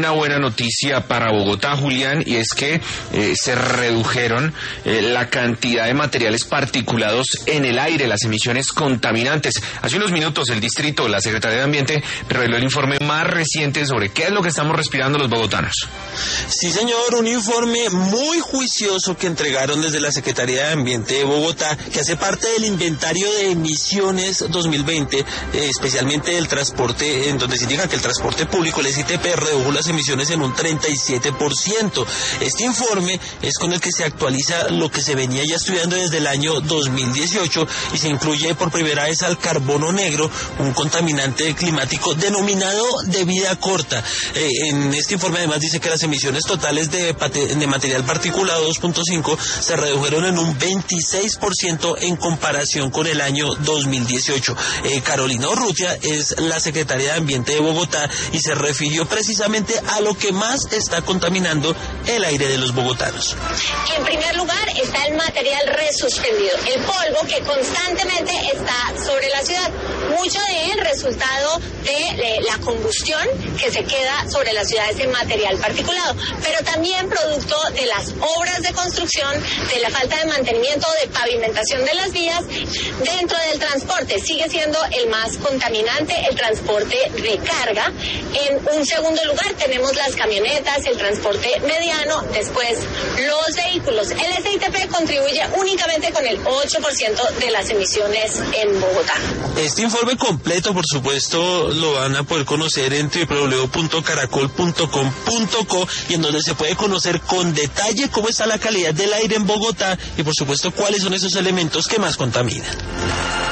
Una buena noticia para Bogotá, Julián, y es que se redujeron la cantidad de materiales particulados en el aire, las emisiones contaminantes. Hace unos minutos el distrito, la Secretaría de Ambiente, reveló el informe más reciente sobre qué es lo que estamos respirando los bogotanos. Sí, señor, un informe muy juicioso que entregaron desde la Secretaría de Ambiente de Bogotá, que hace parte del inventario de emisiones 2020, especialmente del transporte, en donde se indica que el transporte público, el SITP, redujo las emisiones en un 37%. Este informe es con el que se actualiza lo que se venía ya estudiando desde el año 2018 y se incluye por primera vez al carbono negro, un contaminante climático denominado de vida corta. En este informe además dice que las emisiones totales de material particulado 2.5 se redujeron en un 26% en comparación con el año 2018. Carolina Urrutia es la secretaria de Ambiente de Bogotá y se refirió precisamente a lo que más está contaminando el aire de los bogotanos. En primer lugar está el material resuspendido, el polvo que constantemente está sobre la ciudad. Mucho de él resultado de la combustión que se queda sobre la ciudad, ese material particulado, pero también producto de las obras de construcción, de la falta de mantenimiento, de pavimentación de las vías. Dentro del transporte sigue siendo el más contaminante el transporte de carga. En un segundo lugar tenemos las camionetas, el transporte mediano, después los vehículos. El SITP contribuye únicamente con el 8% de las emisiones en Bogotá. Este informe completo, por supuesto, lo van a poder conocer en www.caracol.com.co y en donde se puede conocer con detalle cómo está la calidad del aire en Bogotá y, por supuesto, cuáles son esos elementos que más contaminan.